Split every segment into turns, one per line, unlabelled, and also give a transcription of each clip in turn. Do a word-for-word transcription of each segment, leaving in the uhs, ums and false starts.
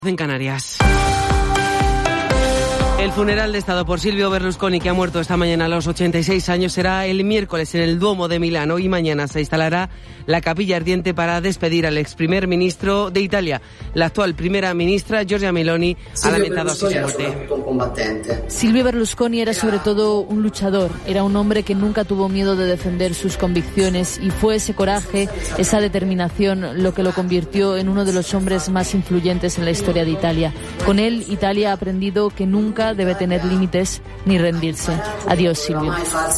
En Canarias. El funeral de Estado por Silvio Berlusconi, que ha muerto esta mañana a los ochenta y seis años, será el miércoles en el Duomo de Milán. Hoy y mañana se instalará la capilla ardiente para despedir al ex primer ministro de Italia. La actual primera ministra, Giorgia Meloni, ha lamentado así su muerte.
Silvio Berlusconi era sobre todo un luchador. Era un hombre que nunca tuvo miedo de defender sus convicciones, y fue ese coraje, esa determinación, lo que lo convirtió en uno de los hombres más influyentes en la historia de Italia. Con él, Italia ha aprendido que nunca debe tener límites ni rendirse. Adiós, Silvio.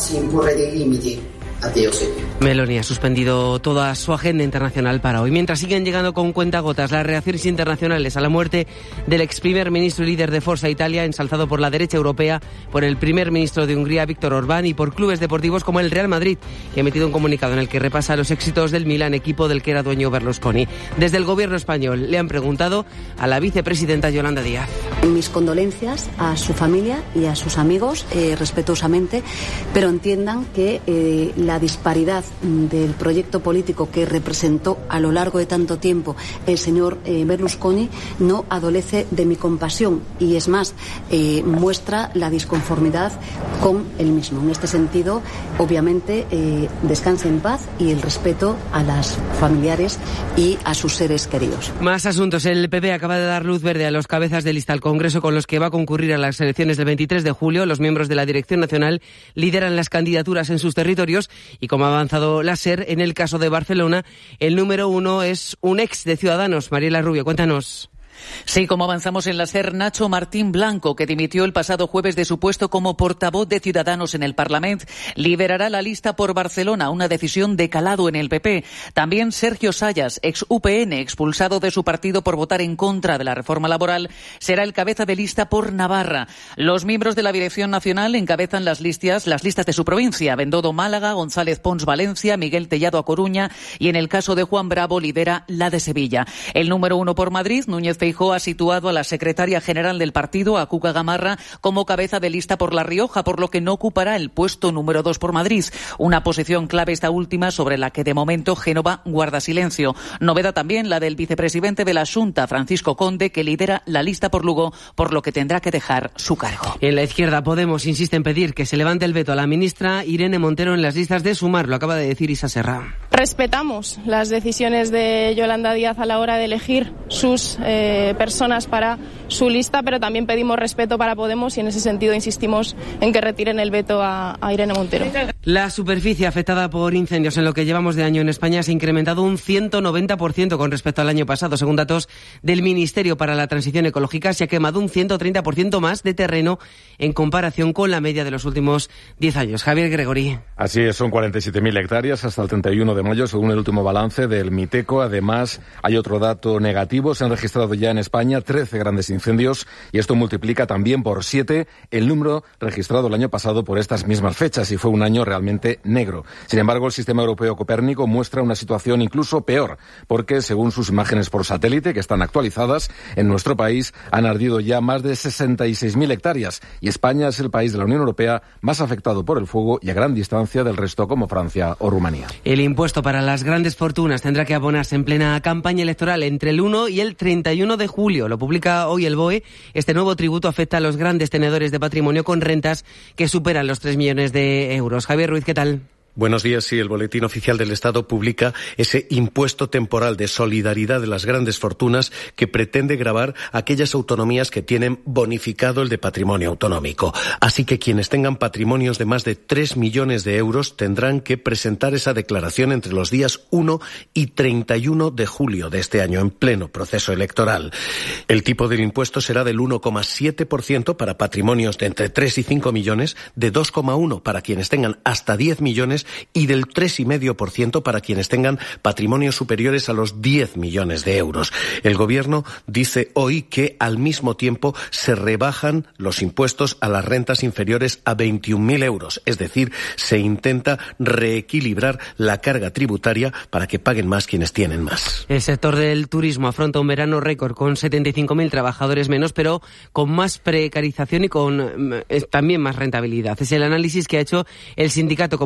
Meloni ha suspendido toda su agenda internacional para hoy. Mientras siguen llegando con cuentagotas las reacciones internacionales a la muerte del ex primer ministro y líder de Forza Italia, ensalzado por la derecha europea, por el primer ministro de Hungría, Viktor Orbán, y por clubes deportivos como el Real Madrid, que ha emitido un comunicado en el que repasa los éxitos del Milan, equipo del que era dueño Berlusconi. Desde el gobierno español le han preguntado a la vicepresidenta Yolanda Díaz.
Mis condolencias a su familia y a sus amigos, eh, respetuosamente, pero entiendan que eh, la La disparidad del proyecto político que representó a lo largo de tanto tiempo el señor eh, Berlusconi no adolece de mi compasión, y es más, eh, muestra la disconformidad con él mismo. En este sentido, obviamente, eh, descanse en paz y el respeto a las familiares y a sus seres queridos.
Más asuntos. El P P acaba de dar luz verde a los cabezas de lista al Congreso con los que va a concurrir a las elecciones del veintitrés de julio. Los miembros de la Dirección Nacional lideran las candidaturas en sus territorios. Y como ha avanzado la SER, en el caso de Barcelona, el número uno es un ex de Ciudadanos. Mariela Rubio, cuéntanos.
Sí, como avanzamos en la SER, Nacho Martín Blanco, que dimitió el pasado jueves de su puesto como portavoz de Ciudadanos en el Parlamento, liderará la lista por Barcelona, una decisión de calado en el P P. También Sergio Sayas, ex U P N, expulsado de su partido por votar en contra de la reforma laboral, será el cabeza de lista por Navarra. Los miembros de la Dirección Nacional encabezan las listas, las listas de su provincia: Bendodo Málaga, González Pons Valencia, Miguel Tellado a Coruña, y en el caso de Juan Bravo lidera la de Sevilla. El número uno por Madrid, Núñez Feijóo, ha situado a la secretaria general del partido, a Cuca Gamarra, como cabeza de lista por La Rioja, por lo que no ocupará el puesto número dos por Madrid. Una posición clave esta última, sobre la que de momento Génova guarda silencio. Novedad también la del vicepresidente de la Xunta, Francisco Conde, que lidera la lista por Lugo, por lo que tendrá que dejar su cargo.
En la izquierda, Podemos insiste en pedir que se levante el veto a la ministra Irene Montero en las listas de Sumar. Lo acaba de decir Isa Serra.
Respetamos las decisiones de Yolanda Díaz a la hora de elegir sus eh, personas para su lista, pero también pedimos respeto para Podemos, y en ese sentido insistimos en que retiren el veto a, a Irene Montero.
La superficie afectada por incendios en lo que llevamos de año en España se ha incrementado un ciento noventa por ciento con respecto al año pasado. Según datos del Ministerio para la Transición Ecológica, se ha quemado un ciento treinta por ciento más de terreno en comparación con la media de los últimos diez años. Javier Gregory.
Así es, son cuarenta y siete mil hectáreas hasta el treinta y uno de mayo, según el último balance del Miteco. Además, hay otro dato negativo. Se han registrado ya en España trece grandes incendios, y esto multiplica también por siete el número registrado el año pasado por estas mismas fechas, y fue un año realmente negro. Sin embargo, el sistema europeo Copérnico muestra una situación incluso peor, porque según sus imágenes por satélite, que están actualizadas, en nuestro país han ardido ya más de sesenta y seis mil hectáreas, y España es el país de la Unión Europea más afectado por el fuego y a gran distancia del resto, como Francia o Rumanía.
El impuesto para las grandes fortunas tendrá que abonarse en plena campaña electoral entre el uno y el treinta y uno de julio. Lo publica hoy el B O E. Este nuevo tributo afecta a los grandes tenedores de patrimonio con rentas que superan los tres millones de euros. Javier Ruiz, ¿qué tal?
Buenos días. Sí, el Boletín Oficial del Estado publica ese impuesto temporal de solidaridad de las grandes fortunas que pretende gravar aquellas autonomías que tienen bonificado el de patrimonio autonómico. Así que quienes tengan patrimonios de más de tres millones de euros tendrán que presentar esa declaración entre los días uno y treinta y uno de julio de este año, en pleno proceso electoral. El tipo del impuesto será del uno coma siete por ciento para patrimonios de entre tres y cinco millones, de dos coma uno por ciento para quienes tengan hasta diez millones y del tres coma cinco por ciento para quienes tengan patrimonios superiores a los diez millones de euros. El Gobierno dice hoy que al mismo tiempo se rebajan los impuestos a las rentas inferiores a veintiún mil euros. Es decir, se intenta reequilibrar la carga tributaria para que paguen más quienes tienen más.
El sector del turismo afronta un verano récord con setenta y cinco mil trabajadores menos, pero con más precarización y con eh, también más rentabilidad. Es el análisis que ha hecho el sindicato Comisiones Obreras.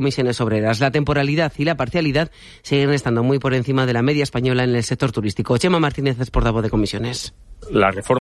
obreras. La temporalidad y la parcialidad siguen estando muy por encima de la media española en el sector turístico. Chema Martínez es portavoz de comisiones.
La reforma